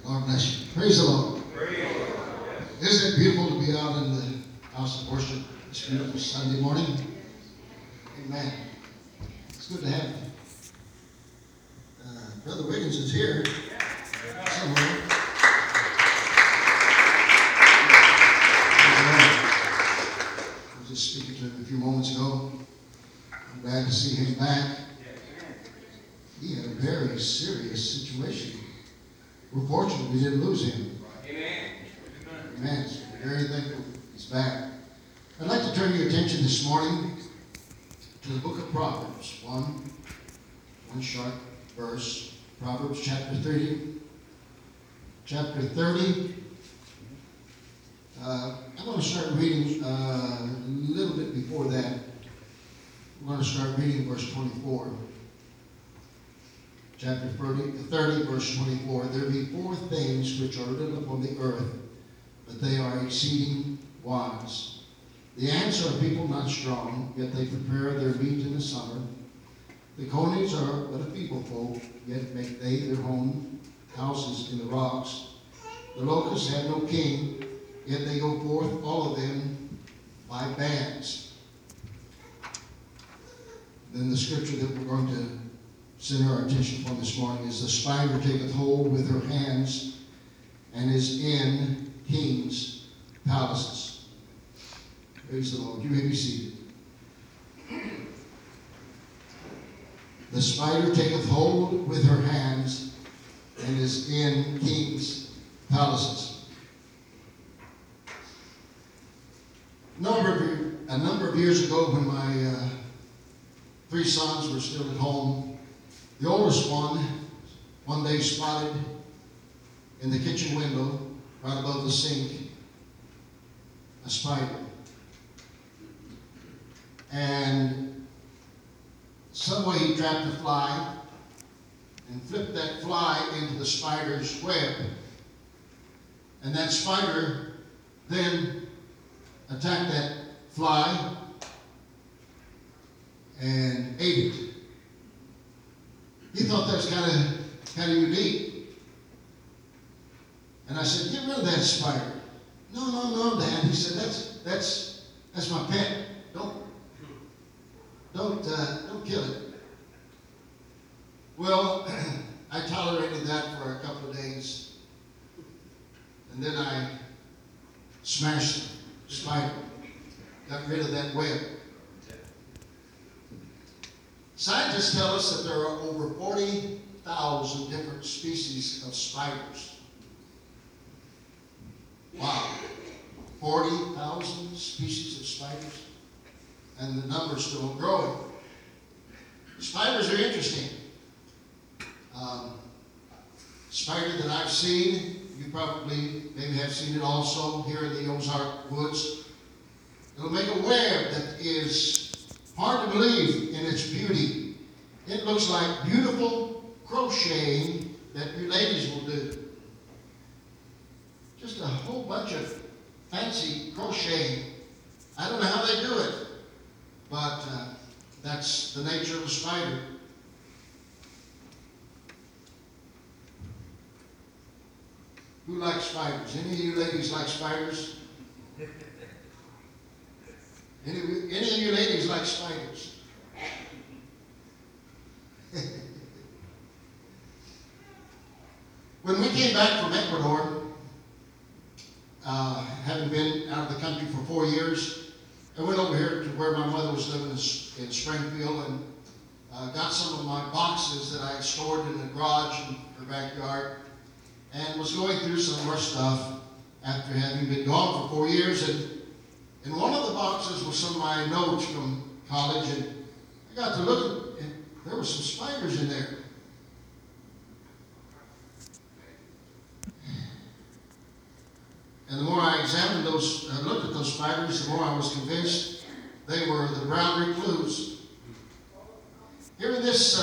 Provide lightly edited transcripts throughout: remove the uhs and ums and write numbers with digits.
God bless you. Praise the Lord. Isn't it beautiful to be out in the house of worship this beautiful Sunday morning? Amen. It's good to have you. Brother Wiggins is here somewhere. I was just speaking to him a few moments ago. I'm glad to see him back. He had a very serious situation. We're fortunate we didn't lose him. Amen. So we're very thankful he's back. I'd like to turn your attention this morning to the book of Proverbs. One short verse. Proverbs chapter 30. Chapter 30. I'm going to start reading a little bit before that. We're going to start reading verse 24. Chapter 30, verse 24. There be four things which are written upon the earth, but they are exceeding wise. The ants are a people not strong, yet they prepare their meat in the summer. The conies are but a feeble folk, yet make they their own houses in the rocks. The locusts have no king, yet they go forth, all of them, by bands. Then the scripture that we're going to center our attention upon this morning is the spider taketh hold with her hands and is in kings' palaces. Praise the Lord. You may be seated. The spider taketh hold with her hands and is in kings' palaces. A number of years ago, when my three sons were still at home, the oldest one day spotted in the kitchen window, right above the sink, a spider. And some way he trapped a fly and flipped that fly into the spider's web. And that spider then attacked that fly and ate it. He thought that was kind of unique. And I said, get rid of that spider. No, Dad. He said, that's my pet. Don't kill it. Well, I tolerated that for a couple of days. And then I smashed the spider. Got rid of that web. Scientists tell us that there are over 40,000 different species of spiders. Wow. 40,000 species of spiders. And the number's still growing. Spiders are interesting. Spider that I've seen, you probably maybe have seen it also here in the Ozark woods. It'll make a web that is hard to believe in its beauty. It looks like beautiful crocheting that you ladies will do. Just a whole bunch of fancy crocheting. I don't know how they do it, but that's the nature of a spider. Who likes spiders? Any of you ladies like spiders? Any of you ladies like spiders? When we came back from Ecuador, having been out of the country for 4 years, I went over here to where my mother was living in Springfield and got some of my boxes that I had stored in the garage in her backyard, and was going through some more stuff after having been gone for 4 years. And in one of the boxes was some of my notes from college, and I got to look, and there were some spiders in there. And the more I examined those, looked at those spiders, the more I was convinced they were the brown recluse. Here in this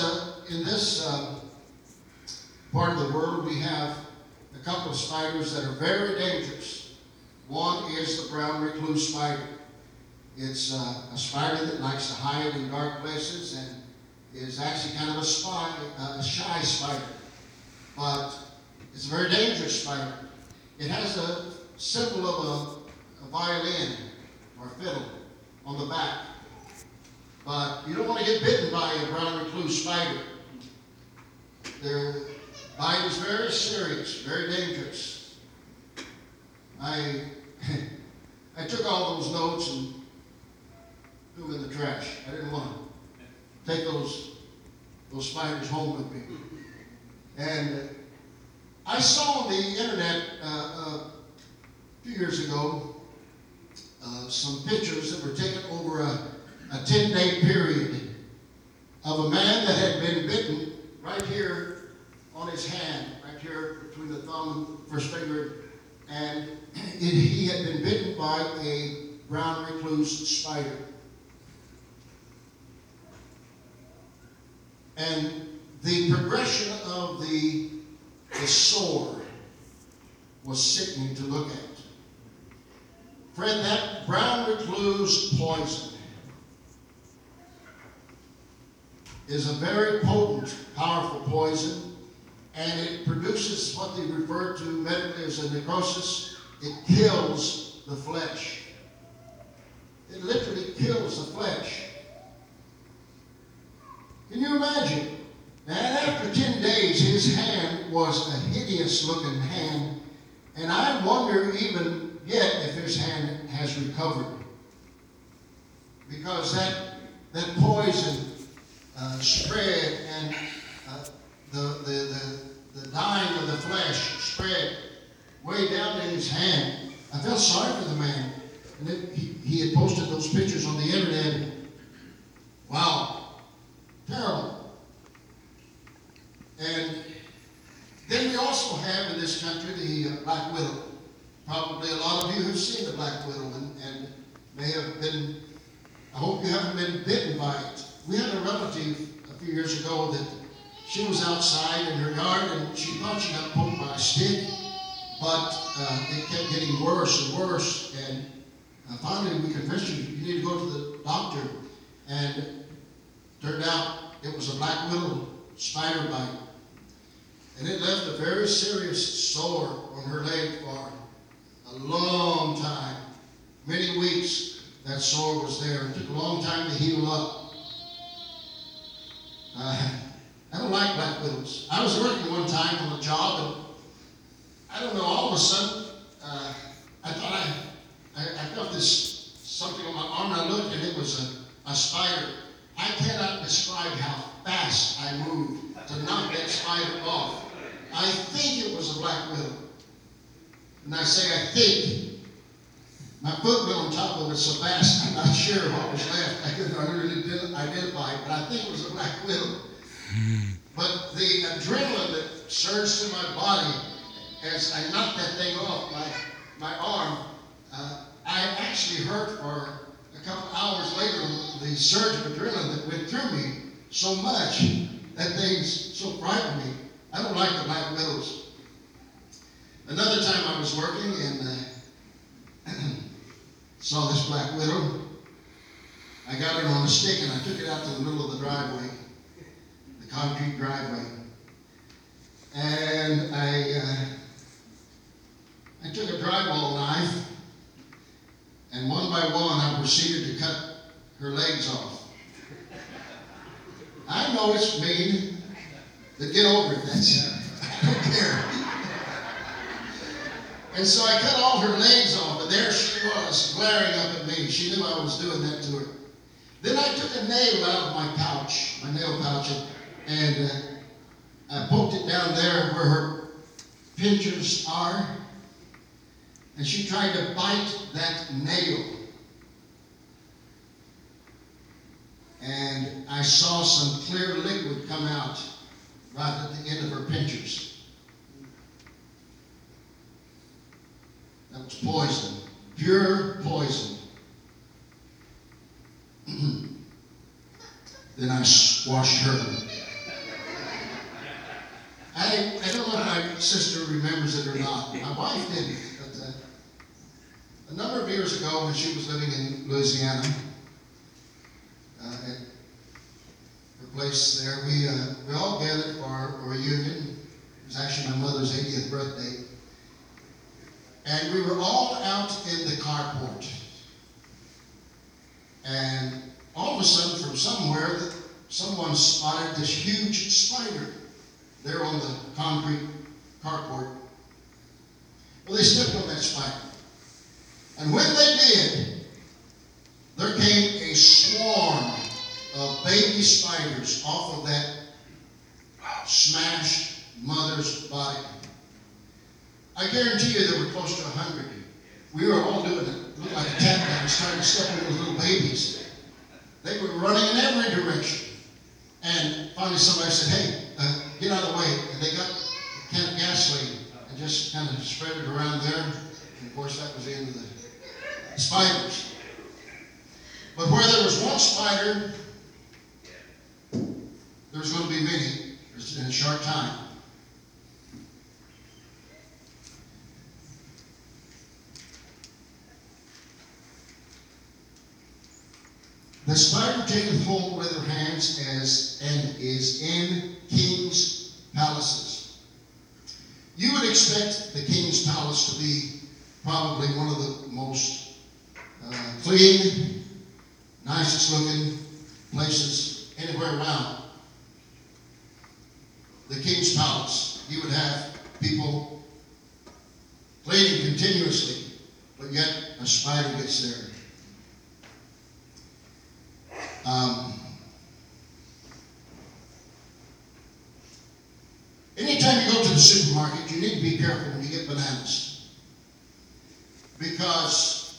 part of the world, we have a couple of spiders that are very dangerous. One is the brown recluse spider. It's a spider that likes to hide in dark places and is actually kind of a shy spider. But It's a very dangerous spider. It has a symbol of a violin or fiddle on the back. But you don't want to get bitten by a brown recluse spider. Their bite is very serious, very dangerous. I took all those notes and threw them in the trash. I didn't want to take those spiders home with me. And I saw on the internet a few years ago some pictures that were taken over a 10-day period of a man that had been bitten right here on his hand, right here between the thumb and first finger, and he had been bitten by a brown recluse spider. And the progression of the sore was sickening to look at. Friend, that brown recluse poison is a very potent, powerful poison, and it produces what they refer to medically as a necrosis. It kills the flesh. It literally kills the flesh. Can you imagine? And after 10 days, his hand was a hideous looking hand, and I wonder even yet if his hand has recovered. Because that poison spread, and the dying of the flesh spread way down in his hand. I felt sorry for the man. And he had posted those pictures on the internet. Wow, terrible. And then we also have in this country the black widow. Probably a lot of you have seen the black widow and may have been, I hope you haven't been bitten by it. We had a relative a few years ago that she was outside in her yard and she thought she got poked by a stick, but it kept getting worse and worse. And finally we convinced her, you need to go to the doctor. And it turned out it was a black widow spider bite. And it left a very serious sore on her leg for a long time. Many weeks that sore was there. It took a long time to heal up. I don't like black widows. I was working one time on a job, and I don't know, all of a sudden, I thought I felt this something on my arm, and I looked, and it was a spider. I cannot describe how fast I moved to knock that spider off. I think it was a black widow. And I say, I think. My foot went on top of it so fast, I'm not sure what was left. I couldn't really identify it, but I think it was a black widow. But the adrenaline that surged through my body as I knocked that thing off my arm, I actually hurt for a couple hours later. The surge of adrenaline that went through me so much, that thing so frightened me. I don't like the black widows. Another time I was working and saw this black widow. I got it on a stick and I took it out to the middle of the driveway, the concrete driveway. And I took a drywall knife, and one by one I proceeded to cut her legs off. I know it's mean, but get over it, that's it. I don't care. And so I cut all her legs off, and there she was, glaring up at me. She knew I was doing that to her. Then I took a nail out of my pouch, my nail pouch, and I poked it down there where her pinchers are, and she tried to bite that nail. And I saw some clear liquid come out right at the end of her pinchers. That was poison, pure poison. Then I squashed her. I don't know if my sister remembers it or not. My wife didn't. But a number of years ago, when she was living in Louisiana, at her place there, we all gathered for a reunion. It was actually my mother's 80th birthday. And we were all out in the carport. And all of a sudden, from somewhere, someone spotted this huge spider there on the concrete carport. Well, they stepped on that spider. And when they did, there came a swarm of baby spiders off of that smashed mother's body. I guarantee you there were close to 100. We were all doing it. Looked like a tap dance, trying to step on those little babies. They were running in every direction. And finally somebody said, hey, get out of the way. And they got a can of gasoline and just kind of spread it around there. And of course that was the end of the spiders. But where there was one spider, there was going to be many in a short time. The spider taketh hold with her hands and is in kings' palaces. You would expect the king's palace to be probably one of the most clean, nicest looking places anywhere around. The king's palace. You would have people cleaning continuously, but yet a spider gets there. Anytime you go to the supermarket, you need to be careful when you get bananas. Because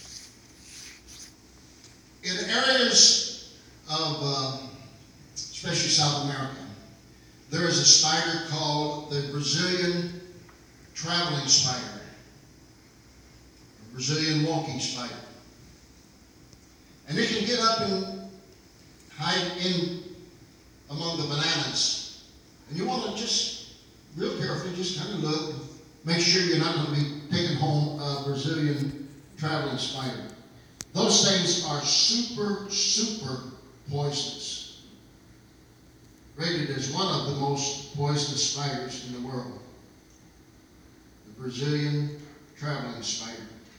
in areas of, especially South America, there is a spider called the Brazilian traveling spider, or Brazilian walking spider. And it can get up and hide in among the bananas. And you want to just, real carefully, just kind of look, make sure you're not going to be taking home a Brazilian traveling spider. Those things are super, super poisonous. Rated as one of the most poisonous spiders in the world. The Brazilian traveling spider.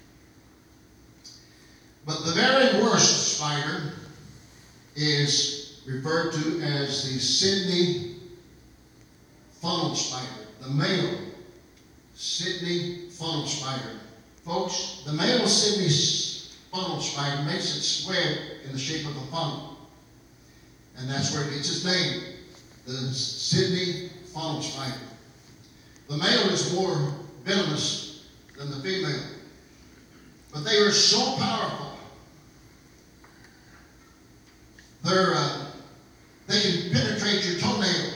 But the very worst spider is referred to as the Sydney funnel spider, the male Sydney funnel spider. Folks, the male Sydney funnel spider makes its web in the shape of a funnel. And that's where it gets its name, the Sydney funnel spider. The male is more venomous than the female. But they are so powerful. They can penetrate your toenail.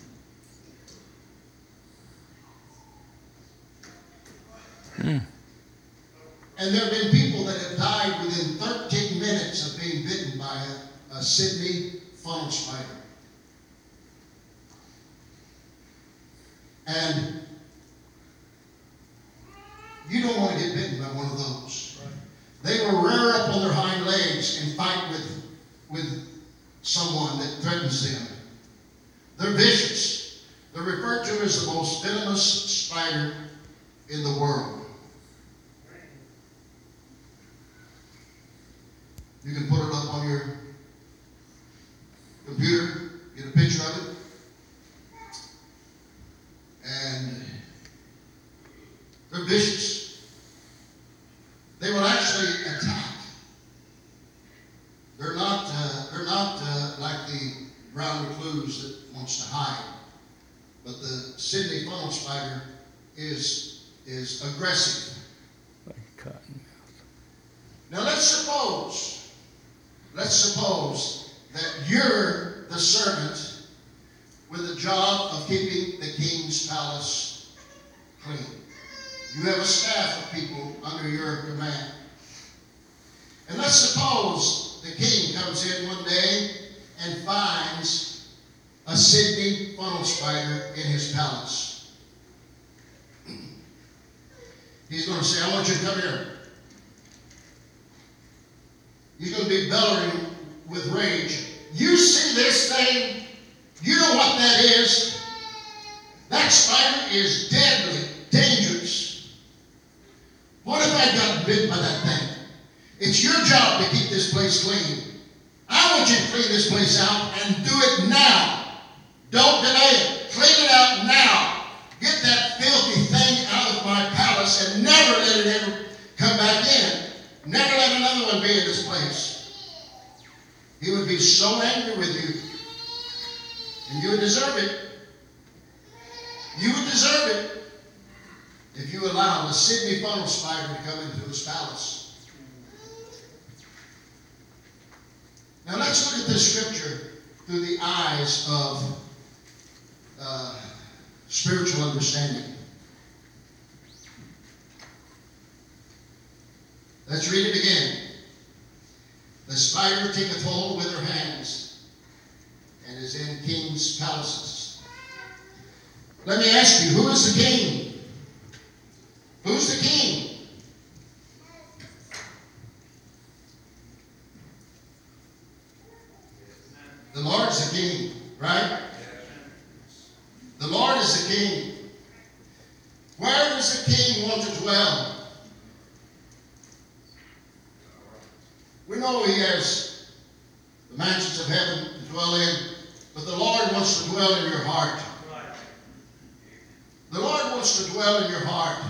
And there have been people that have died within 13 minutes of being bitten by a Sydney funnel spider. And you don't want to get bitten by one of those. They will rear up on their hind legs and fight with someone that threatens them. They're vicious. They're referred to as the most venomous spider in the world. You can put it up on your computer, get a picture of it, and they're vicious. They will actually attack. They're not like the brown recluse that wants to hide, but the Sydney funnel spider is aggressive. Like cotton. Now let's suppose that you're the servant with the job of keeping the king's palace clean. You have a staff of people under your command. And let's suppose the king comes in one day and finds a Sydney funnel spider in his palace. He's going to say, I want you to come here. He's going to be bellowing with rage. You see this thing? You know what that is? That's That spider is deadly, dangerous. What if I got bit by that thing? It's your job to keep this place clean. I want you to clean this place out and do it now. Don't delay it. Clean it out now. Get that filthy thing out of my palace and never let it ever come back in. Never let another one be in this place. He would be so angry with you. And you would deserve it. You would deserve it if you allow the Sydney funnel spider to come into his palace. Now let's look at this scripture through the eyes of spiritual understanding. Let's read it again. The spider taketh hold with her hands and is in kings' palaces. Let me ask you, who is the king? Who's the king? The Lord's the king, right? The Lord is the king. Where does the king want to dwell? We know he has the mansions of heaven to dwell in, but the Lord wants to dwell in your heart. The Lord wants to dwell in your heart.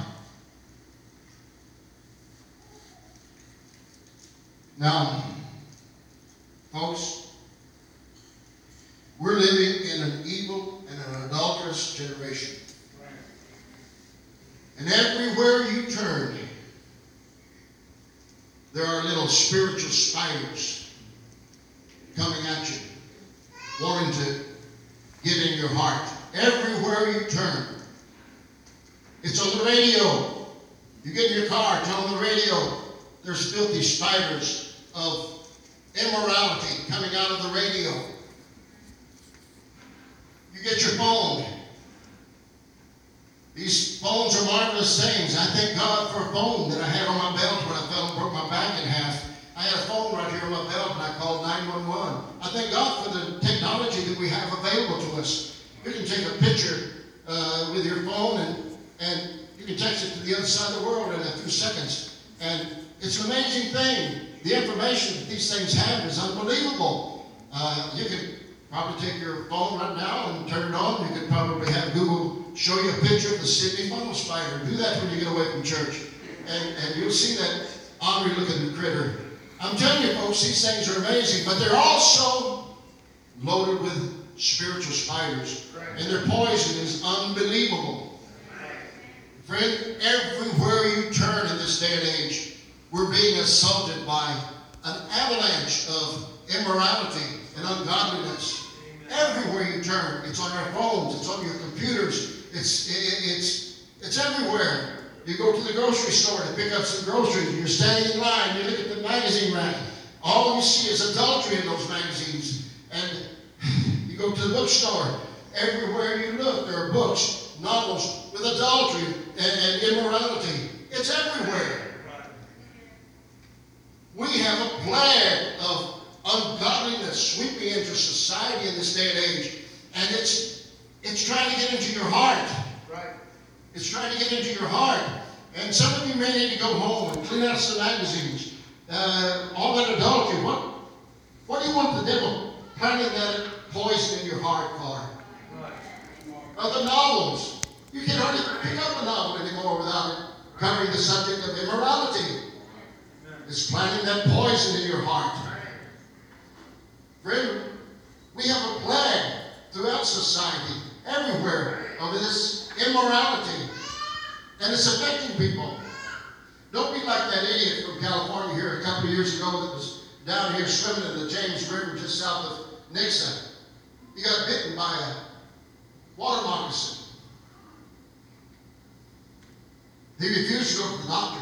Now, folks, we're living in an evil and an adulterous generation. And everywhere you turn, there are little spiritual spiders coming at you, wanting to get in your heart. Everywhere you turn. It's on the radio. You get in your car, turn on the radio. There's filthy spiders of immorality coming out of the radio. You get your phone. These phones are marvelous things. I thank God for a phone that I had on my belt when I fell and broke my back in half. I had a phone right here on my belt and I called 911. I thank God for the technology that we have available to us. You can take a picture with your phone and you can text it to the other side of the world in a few seconds. And it's an amazing thing. The information that these things have is unbelievable. You can probably take your phone right now and turn it on. You could probably have Google show you a picture of the Sydney funnel spider. Do that when you get away from church. And you'll see that ornery looking critter. I'm telling you folks, these things are amazing, but they're also loaded with spiritual spiders. And their poison is unbelievable. Friend, everywhere you turn in this day and age, we're being assaulted by an avalanche of immorality and ungodliness. Everywhere you turn, it's on our phones, it's on your computers, it's everywhere. You go to the grocery store to pick up some groceries, you're standing in line, you look at the magazine rack. All you see is adultery in those magazines. And you go to the bookstore, everywhere you look, there are books, novels with adultery and immorality. It's everywhere. We have a plague of ungodliness sweeping into society in this day and age. And it's trying to get into your heart. Right. It's trying to get into your heart. And some of you may need to go home and clean out some magazines. All that adultery. What do you want the devil planting that poison in your heart for? Right. The novels. You can't hardly pick up a novel anymore without it covering the subject of immorality. It's planting that poison in your heart. Friend, we have a plague throughout society, everywhere, of this immorality. And it's affecting people. Don't be like that idiot from California here a couple of years ago that was down here swimming in the James River just south of Nixa. He got bitten by a water moccasin. He refused to go to the doctor.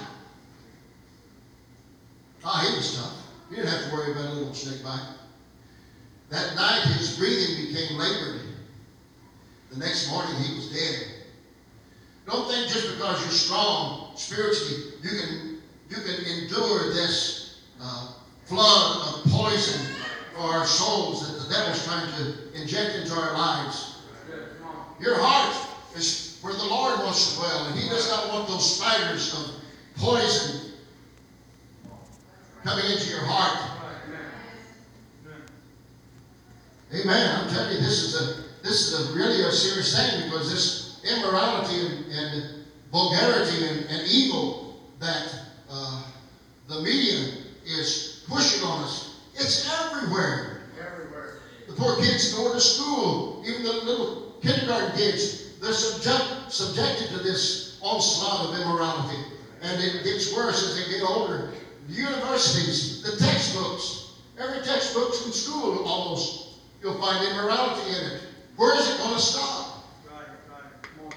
He was tough. He didn't have to worry about a little snake bite. That night his breathing became labored. The next morning he was dead. Don't think just because you're strong spiritually, you can endure this flood of poison for our souls that the devil's trying to inject into our lives. Your heart is where the Lord wants to dwell. And He does not want those spiders of poison coming into your heart. Amen. I'm telling you, this is really a serious thing, because this immorality and vulgarity and evil that the media is pushing on us, it's everywhere. The poor kids going to school, even the little kindergarten kids, they're subjected to this onslaught of immorality. And it gets worse as they get older. The universities, the textbooks, every textbook from school almost, you'll find immorality in it. Where is it going to stop? Come on.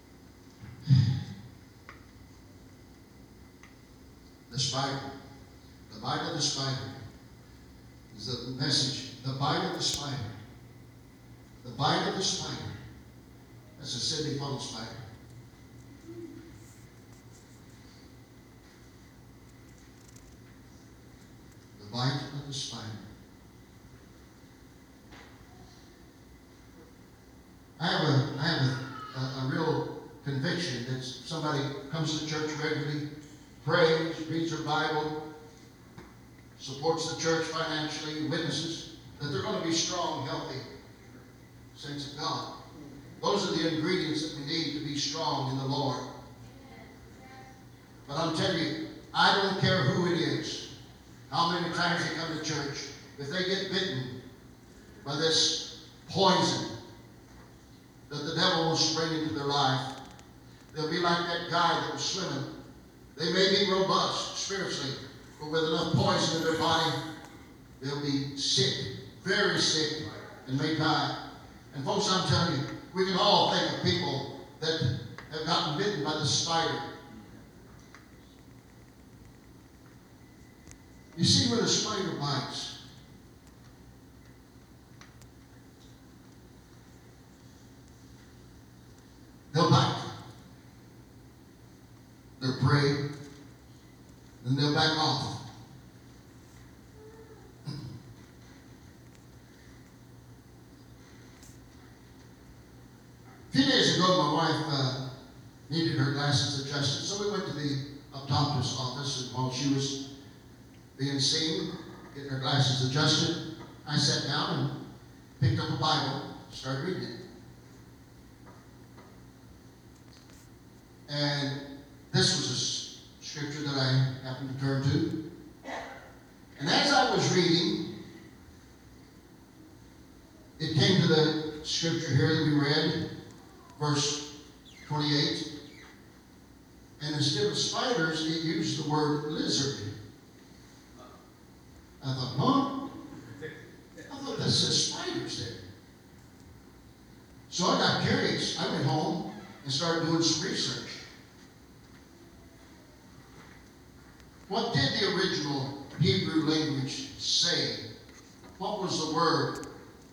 The spider. The bite of the spider is the message. The bite of the spider. The bite of the spider. That's a Sidney Funnel spider. The bite of the spider. I have a real conviction that somebody comes to church regularly, prays, reads their Bible, supports the church financially, witnesses, that they're going to be strong, healthy saints of God. Those are the ingredients that we need to be strong in the Lord. But I'm telling you, I don't care who it is, how many times they come to church, if they get bitten by this poison that the devil will spring into their life, they'll be like that guy that was swimming. They may be robust spiritually, but with enough poison in their body, they'll be sick, very sick, and may die. And folks, I'm telling you, we can all think of people that have gotten bitten by the spider. You see, when a spider bites, they'll bite their prey, then they'll back off. A few days ago, my wife needed her glasses adjusted, so we went to the optometrist's office, and while she was being seen, getting her glasses adjusted, I sat down and picked up a Bible, started reading it. And this was a scripture that I happened to turn to. And as I was reading, it came to the scripture here that we read, verse 28. And instead of spiders, it used the word lizard. I thought, huh? I thought that says spiders there. So I got curious. I went home and started doing some research. What did the original Hebrew language say? What was the word?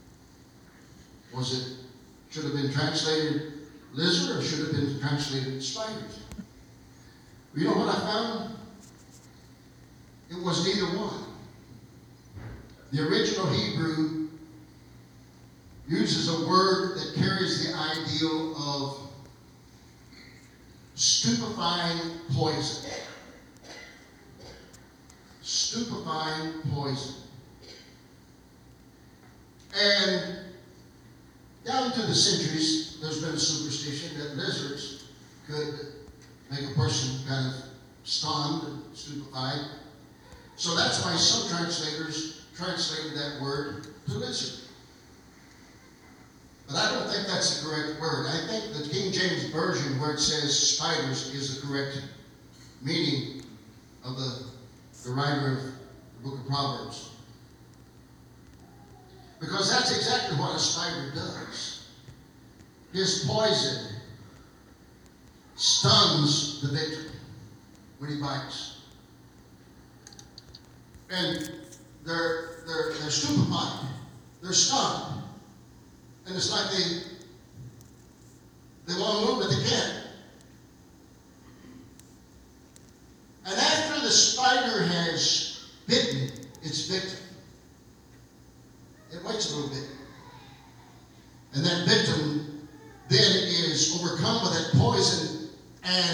Should have been translated lizard, or should have been translated spiders? You know what I found? It was neither one. The original Hebrew uses a word that carries the ideal of stupefying poison. Stupefying poison. And down through the centuries, there's been a superstition that lizards could make a person kind of stunned and stupefied. So that's why some translators translated that word to lizard. But I don't think that's the correct word. I think the King James Version, where it says spiders, is the correct meaning of the writer of the book of Proverbs. Because that's exactly what a spider does. His poison stuns the victim when he bites. And they're stupefied. They're stunned. And it's like they want to move, but they can't. And after the spider has bitten its victim, it waits a little bit. And that victim then is overcome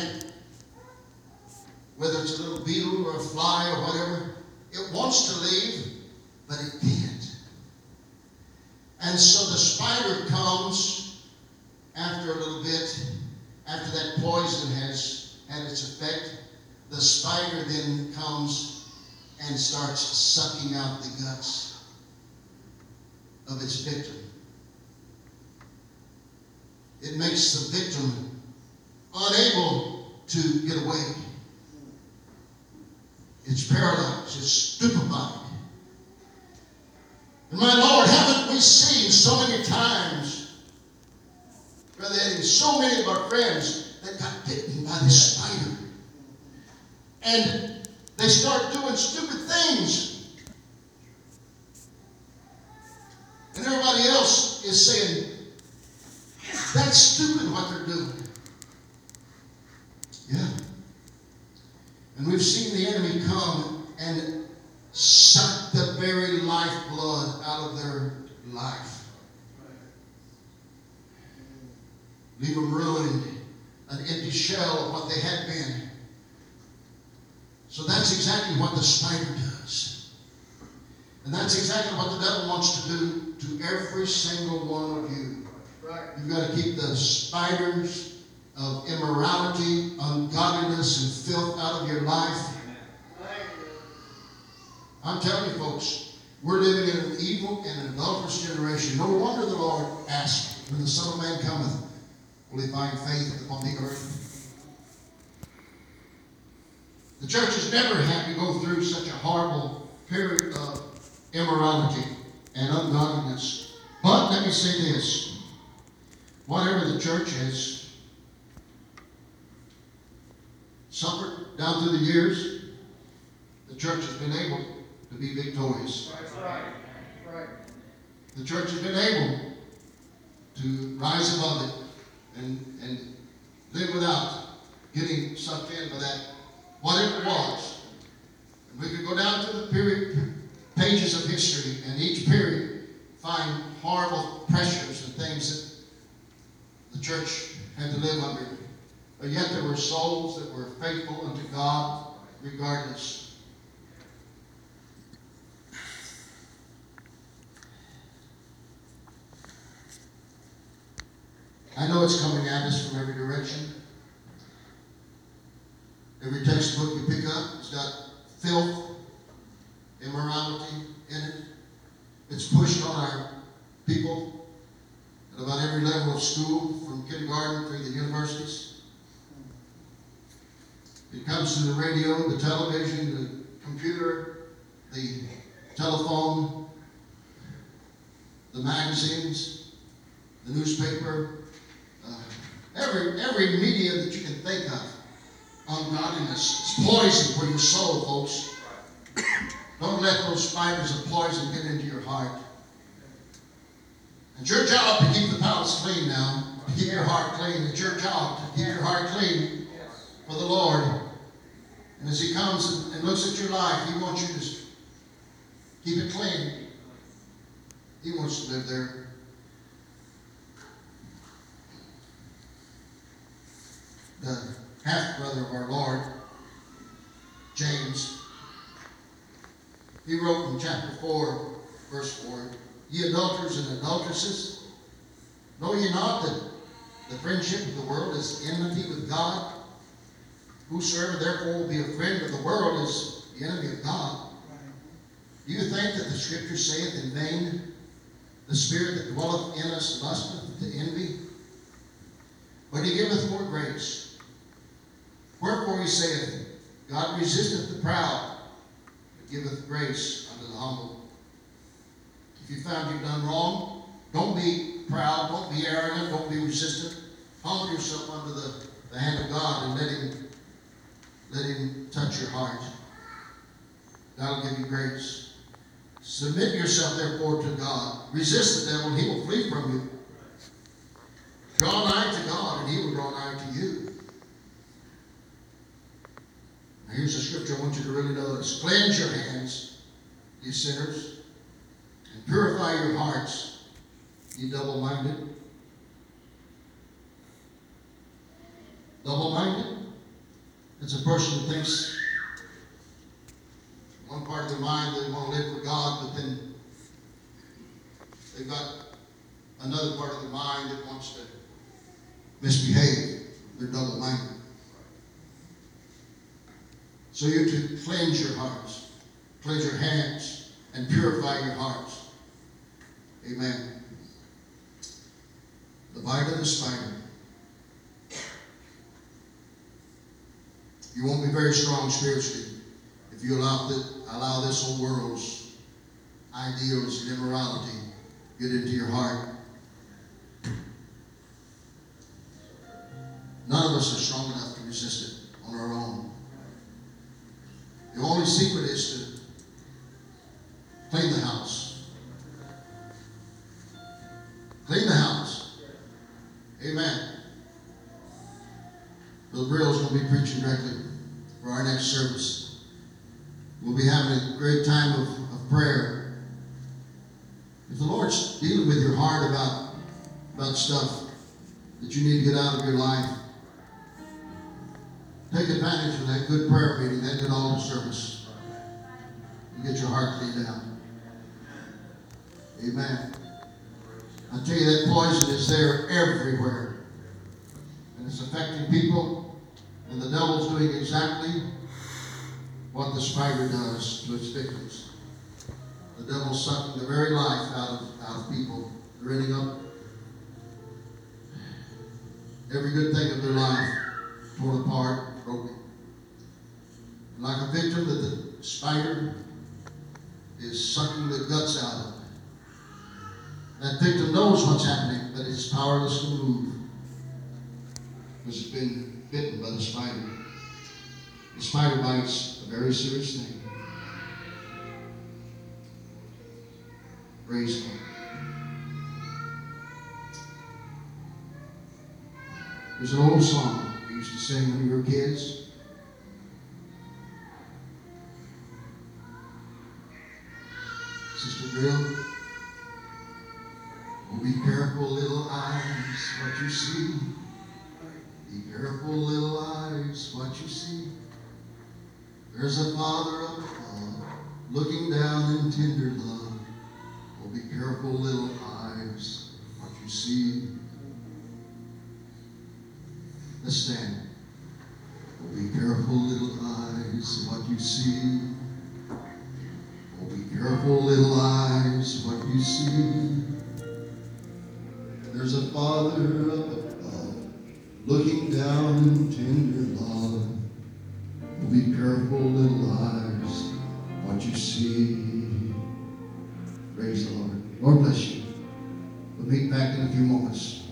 And whether it's a little beetle or a fly or whatever, it wants to leave, but it can't. And so the spider comes after a little bit, after that poison has had its effect. The spider then comes and starts sucking out the guts of its victim. It makes the victim unable to get away. It's paralyzed. It's stupefied. And my Lord, haven't we seen so many times, Brother Eddie, so many of our friends that got bitten by this spider. And they start doing stupid things. And everybody else is saying, that's stupid what they're doing. Yeah. And we've seen the enemy come and suck the very lifeblood out of their life. Leave them ruined, an empty shell of what they had been. So that's exactly what the spider does. And that's exactly what the devil wants to do to every single one of you. You've got to keep the spiders of immorality, ungodliness, and filth out of your life. I'm telling you, folks, we're living in an evil and an adulterous generation. No wonder the Lord asked, when the Son of Man cometh, will he find faith upon the earth? The church has never had to go through such a horrible period of immorality and ungodliness. But let me say this. Whatever the church has suffered down through the years, the church has been able to be victorious. That's right. That's right. The church has been able to rise above it and live without getting sucked in by that, whatever it was. And we could go down to the pages of history, and each period find horrible pressures and things that the church had to live under. But yet there were souls that were faithful unto God regardless. I know it's coming at us from every direction. Every textbook you pick up has got filth, immorality in it. It's pushed on our people at about every level of school, from kindergarten through the universities. It comes to the radio, the television, the computer, the telephone, the magazines, the newspaper, every media that you can think of. Ungodliness. It's poison for your soul, folks. Don't let those spiders of poison get into your heart. It's your job to keep the palace clean now. To keep your heart clean. It's your job to keep your heart clean for the Lord. And as He comes and looks at your life, He wants you to keep it clean. He wants to live there. The half-brother of our Lord, James, he wrote in chapter 4, verse 4, Ye adulterers and adulteresses, know ye not that the friendship of the world is enmity with God? Whosoever therefore will be a friend of the world is the enemy of God. Do you think that the Scripture saith in vain, the Spirit that dwelleth in us lusteth to envy? But He giveth more grace. Wherefore He saith, God resisteth the proud, but giveth grace unto the humble. If you found you've done wrong, don't be proud, don't be arrogant, don't be resistant. Humble yourself under the hand of God and let Him touch your heart. God will give you grace. Submit yourself therefore to God. Resist the devil and he will flee from you. Draw nigh to God and He will draw nigh to you. Now here's the scripture I want you to really notice. Cleanse your hands, ye sinners, and purify your hearts, ye double-minded. Double-minded? It's a person that thinks one part of their mind they want to live for God, but then they've got another part of their mind that wants to misbehave. They're double-minded. So you're to cleanse your hearts, cleanse your hands, and purify your hearts. Amen. The bite of the spider. You won't be very strong spiritually if you allow this whole world's ideals and immorality get into your heart. None of us are strong enough to resist it on our own. The only secret is to clean the house. Clean the house. Amen. Bill Brill's going to be preaching directly for our next service. We'll be having a great time of prayer. If the Lord's dealing with your heart about stuff that you need to get out of your life, take advantage of that good prayer meeting, that good altar service, and get your heart cleaned out. Amen. I tell you, that poison is there everywhere. And it's affecting people, and the devil's doing exactly what the spider does to its victims. The devil's sucking the very life out of people, draining up every good thing of their life, torn apart, broken. And like a victim that the spider is sucking the guts out of. That victim knows what's happening, but it's powerless to move because it's been bitten by the spider. The spider bite's a very serious thing. Praise God. There's an old song we used to sing when we were kids. Sister Drill. Oh, be careful, little eyes, what you see. Be careful, little eyes, what you see. There's a Father up above, looking down in tender love. Oh, be careful, little eyes, what you see. Let's stand. Oh, be careful, little eyes, what you see. Oh, be careful, little eyes, what you see. There's a Father up above, looking down in tender love. Oh, be careful, little eyes, what you see. Praise the Lord. Lord bless you. We'll meet back in a few moments.